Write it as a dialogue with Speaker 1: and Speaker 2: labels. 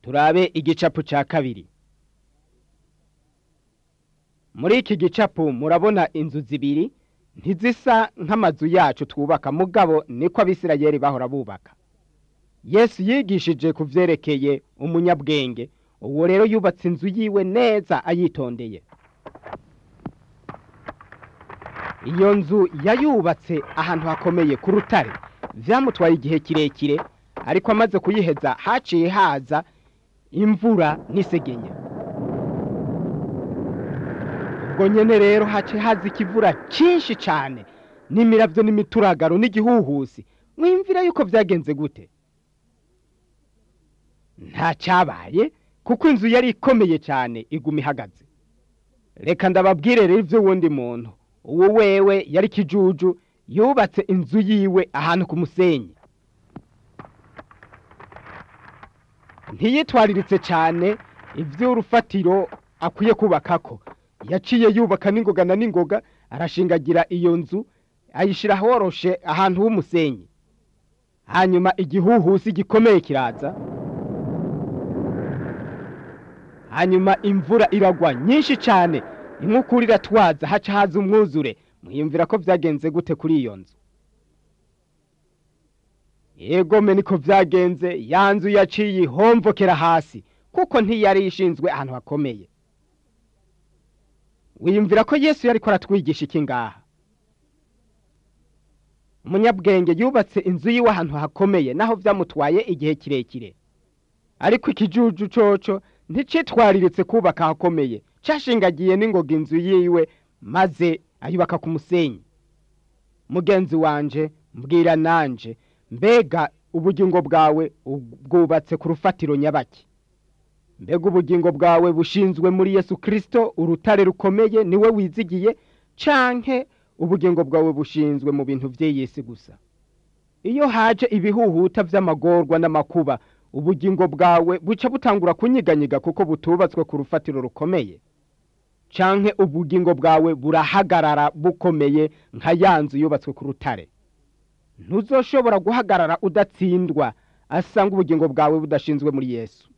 Speaker 1: turabe igicapu ca kabiri. Muri iki gicapu murabona inzu zibiri ntizisa nk'amazu yacu twubaka, mugabo niko Abisirayeli bahora bubaka. Yesu yigishije kuvyerekeye umunyabwenge, uwo rero yubatse inzu yiwe neza ayitondeye. Iyo nzu yayubatse ahantu hakomeye ku rutare, vyamutwaye igihe kirekire, ariko amaze kuyiheza haciye haza imvura n'isegenya. Ubwo nyene rero haciye haza ikivura cinshi cane n'imiravyo n'imituragaro n'igihuhusi. Mwimvira yuko vyagenze gute? Nta cabaye, kuko inzu yari ikomeye cane iguma ihagaze. Reka ndababwire rero ivyo wundi muntu, uwo wewe yari kijuju, yubatse inzu yiwe ahantu ku musenyi. Ntiyitwariritse cane ivy'urufatiro akwiye kubakako. Yaciye yubaka n'ingoga na n'ingoga, arashingagira iyo nzu ayishira horoshe ahantu h'umusenyi. Hanyuma igihuhusi gikomeye kiraza, hanyuma imvura iragwa nyinshi cane, inkukura iratwaza, haca haza umwuzure. Mwiyumvira ko vyagenze gute kuri iyo nzu? Yego me niko vyagenze, ya nzu yaciye ihomvokera hasi, kuko ntiyari ishinzwe ahantu hakomeye. Wiyumvira ko Yesu yariko aratwigisha iki ngaha? Umunyabwenge yubatse inzu yiwe ahantu hakomeye, naho vyamutwaye igihe kirekire. Ariko ikijuju coco nticitwariritse kubaka hakomeye, cashingagiye n'ingoga inzu yiwe maze ayubaka ku musenyi. Mugenzi wanje, mbwira nanje, mbega ubugingo bwawe bwubatse ku rufatiro nyabaki? Mbega ubugingo bwawe bushinzwe muri Yesu Kristo, urutare rukomeye niwe wizigiye, canke ubugingo bwawe bushinzwe mu bintu vy'iyisi gusa? Iyo haje ibihuhuta vy'amagorwa n'amakuba, ubugingo bwawe buca butangura kunyiganyiga kuko butubatswe ku rufatiro rukomeye, canke ubugingo bwawe burahagarara bukomeye nka yanzu yubatswe ku rutare? Ntuzoshobora guhagarara udatsindwa asanga ubugingo bwawe budashinzwe muri Yesu.